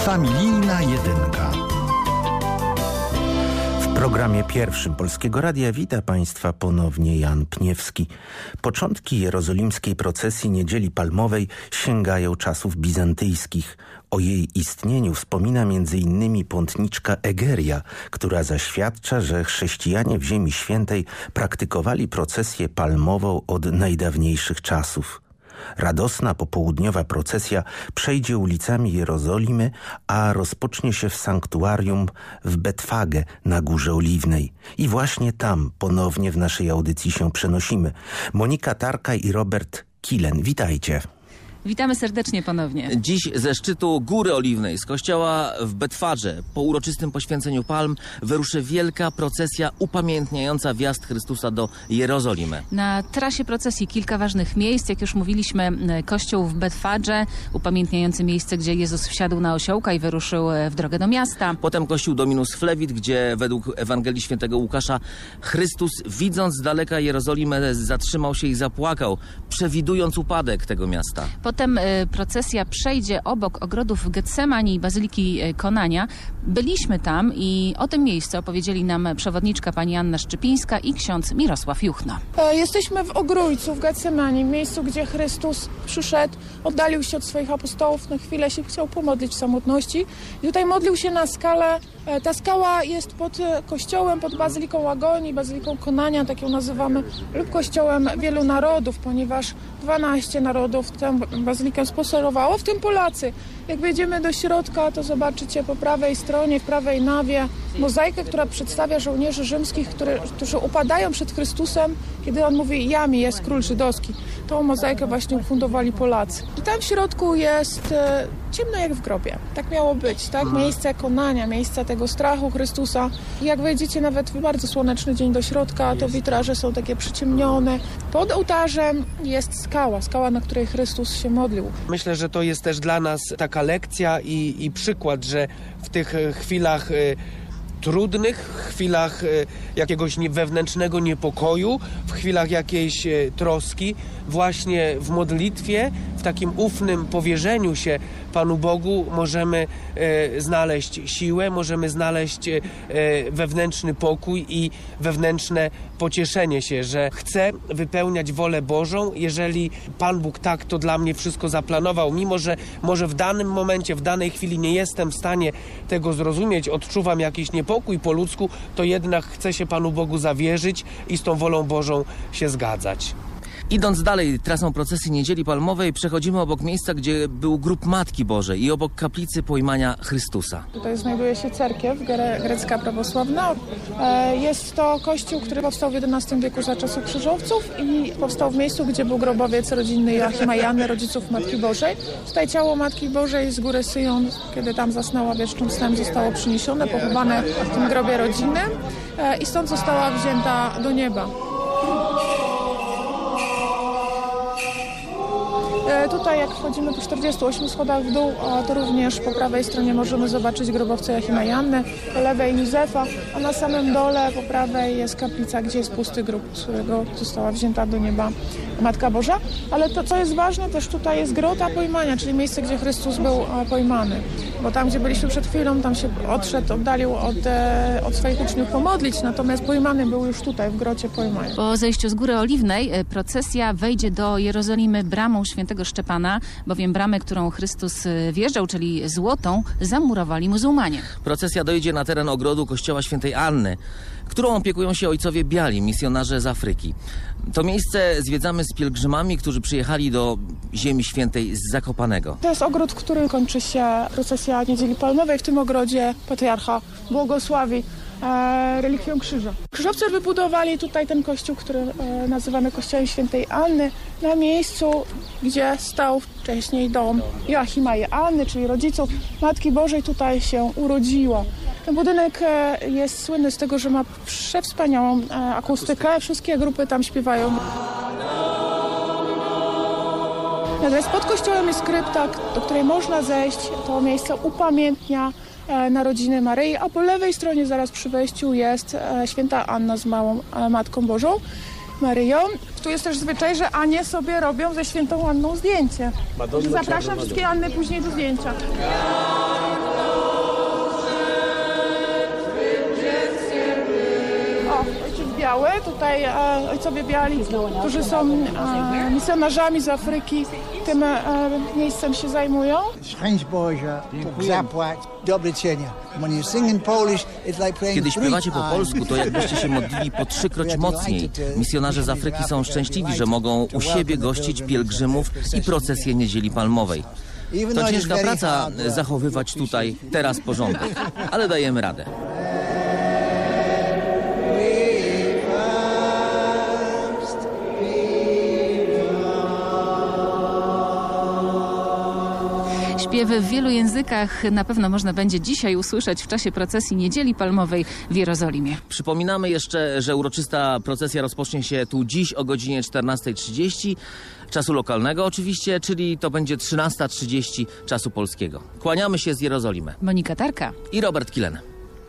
Familijna jedynka. W programie pierwszym Polskiego Radia wita Państwa ponownie Jan Pniewski. Początki jerozolimskiej procesji Niedzieli Palmowej sięgają czasów bizantyjskich. O jej istnieniu wspomina m.in. pątniczka Egeria, która zaświadcza, że chrześcijanie w Ziemi Świętej praktykowali procesję palmową od najdawniejszych czasów. Radosna popołudniowa procesja przejdzie ulicami Jerozolimy, a rozpocznie się w sanktuarium w Betfage na Górze Oliwnej. I właśnie tam ponownie w naszej audycji się przenosimy. Monika Tarkaj i Robert Kilen, witajcie. Witamy serdecznie ponownie. Dziś ze szczytu Góry Oliwnej, z kościoła w Betfadże, po uroczystym poświęceniu palm, wyruszy wielka procesja upamiętniająca wjazd Chrystusa do Jerozolimy. Na trasie procesji kilka ważnych miejsc. Jak już mówiliśmy, kościół w Betfadże, upamiętniający miejsce, gdzie Jezus wsiadł na osiołka i wyruszył w drogę do miasta. Potem kościół Dominus Flevit, gdzie według Ewangelii Świętego Łukasza Chrystus, widząc z daleka Jerozolimę, zatrzymał się i zapłakał, przewidując upadek tego miasta. Potem procesja przejdzie obok ogrodów Getsemani i Bazyliki Konania. Byliśmy tam i o tym miejscu opowiedzieli nam przewodniczka pani Anna Szczypińska i ksiądz Mirosław Juchno. Jesteśmy w Ogrójcu, w Getsemani, miejscu, gdzie Chrystus przyszedł, oddalił się od swoich apostołów, na chwilę się chciał pomodlić w samotności. I tutaj modlił się na skale. Ta skała jest pod kościołem, pod Bazyliką Łagonii, Bazyliką Konania, tak ją nazywamy, lub kościołem wielu narodów, ponieważ 12 narodów tę bazylikę sponsorowało, w tym Polacy. Jak wejdziemy do środka, to zobaczycie po prawej stronie, w prawej nawie, mozaikę, która przedstawia żołnierzy rzymskich, którzy upadają przed Chrystusem, kiedy on mówi: jami jest król żydowski. Tą mozaikę właśnie ufundowali Polacy. I tam w środku jest ciemno jak w grobie. Tak miało być, tak? Miejsce konania, miejsce tego strachu Chrystusa. I jak wejdziecie nawet w bardzo słoneczny dzień do środka, to witraże są takie przyciemnione. Pod ołtarzem jest skała, na której Chrystus się modlił. Myślę, że to jest też dla nas taka lekcja i przykład, że w tych chwilach trudnych, chwilach jakiegoś wewnętrznego niepokoju, w chwilach jakiejś troski, właśnie w modlitwie, w takim ufnym powierzeniu się Panu Bogu możemy znaleźć siłę, możemy znaleźć wewnętrzny pokój i wewnętrzne pocieszenie się, że chcę wypełniać wolę Bożą, jeżeli Pan Bóg tak to dla mnie wszystko zaplanował, mimo że może w danym momencie, w danej chwili nie jestem w stanie tego zrozumieć, odczuwam jakiś niepokój po ludzku, to jednak chcę się Panu Bogu zawierzyć i z tą wolą Bożą się zgadzać. Idąc dalej trasą procesji Niedzieli Palmowej, przechodzimy obok miejsca, gdzie był grób Matki Bożej i obok kaplicy Pojmania Chrystusa. Tutaj znajduje się cerkiew grecka prawosławna. Jest to kościół, który powstał w XI wieku za czasów krzyżowców i powstał w miejscu, gdzie był grobowiec rodzinny Joachima i Anny, rodziców Matki Bożej. Tutaj ciało Matki Bożej z góry Syjon, kiedy tam zasnęła wiecznym snem, zostało przyniesione, pochowane w tym grobie rodzinnym i stąd została wzięta do nieba. Tutaj jak wchodzimy po 48 schodach w dół, to również po prawej stronie możemy zobaczyć grobowce Joachima i Anny, po lewej Józefa, a na samym dole po prawej jest kaplica, gdzie jest pusty grób, z którego została wzięta do nieba Matka Boża. Ale to, co jest ważne, też tutaj jest grota Pojmania, czyli miejsce, gdzie Chrystus był pojmany. Bo tam, gdzie byliśmy przed chwilą, tam się odszedł, oddalił od swoich uczniów pomodlić, natomiast pojmany był już tutaj, w grocie Pojmania. Po zejściu z Góry Oliwnej procesja wejdzie do Jerozolimy bramą Świętego Szczepana, bowiem bramę, którą Chrystus wjeżdżał, czyli złotą, zamurowali muzułmanie. Procesja dojdzie na teren ogrodu kościoła Świętej Anny, którą opiekują się ojcowie biali, misjonarze z Afryki. To miejsce zwiedzamy z pielgrzymami, którzy przyjechali do Ziemi Świętej z Zakopanego. To jest ogród, w którym kończy się procesja Niedzieli Palmowej. W tym ogrodzie patriarcha błogosławi relikwią krzyża. Krzyżowcy wybudowali tutaj ten kościół, który nazywamy kościołem Świętej Anny, na miejscu, gdzie stał wcześniej dom Joachima i Anny, czyli rodziców Matki Bożej. Tutaj się urodziła. Ten budynek jest słynny z tego, że ma przewspaniałą akustykę. Wszystkie grupy tam śpiewają. Natomiast pod kościołem jest krypta, do której można zejść. To miejsce upamiętnia narodziny Maryi, a po lewej stronie zaraz przy wejściu jest Święta Anna z Małą Matką Bożą, Maryją. Tu jest też zwyczaj, że Anie sobie robią ze Świętą Anną zdjęcie. Zapraszam wszystkie Anny później do zdjęcia. białe. Tutaj ojcowie biali, którzy są misjonarzami z Afryki, tym miejscem się zajmują. Szczęść Boże, Bóg zapłać, dobre cienia. Kiedy śpiewacie po polsku, to jakbyście się modlili po 3-kroć mocniej. Misjonarze z Afryki są szczęśliwi, że mogą u siebie gościć pielgrzymów i procesję Niedzieli Palmowej. To ciężka praca zachowywać tutaj teraz porządek, ale dajemy radę. Śpiewy w wielu językach na pewno można będzie dzisiaj usłyszeć w czasie procesji Niedzieli Palmowej w Jerozolimie. Przypominamy jeszcze, że uroczysta procesja rozpocznie się tu dziś o godzinie 14:30, czasu lokalnego oczywiście, czyli to będzie 13:30 czasu polskiego. Kłaniamy się z Jerozolimy. Monika Tarka I Robert Kilen.